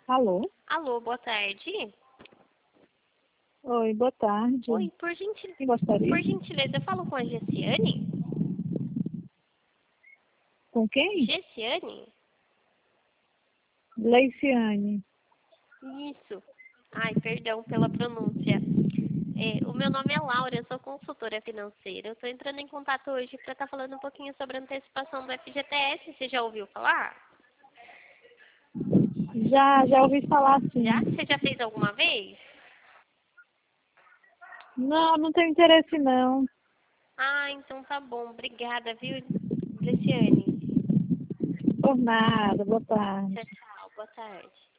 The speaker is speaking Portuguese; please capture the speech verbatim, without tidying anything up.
Alô? Alô, boa tarde. Oi, boa tarde. Oi, por, gentil... Quem gostaria? por gentileza, eu falo com a Gessiane? Com quem? Gessiane? Leiciane. Isso. Ai, perdão pela pronúncia. É, o meu nome é Laura, eu sou consultora financeira. Eu estou entrando em contato hoje para estar falando um pouquinho sobre a antecipação do F G T S. Você já ouviu falar? Já, já ouvi falar sim. Já? Você já fez alguma vez? Não, não tenho interesse não. Ah, então tá bom. Obrigada, viu, Gessiane? Por nada, boa tarde. Tchau, tchau. Boa tarde.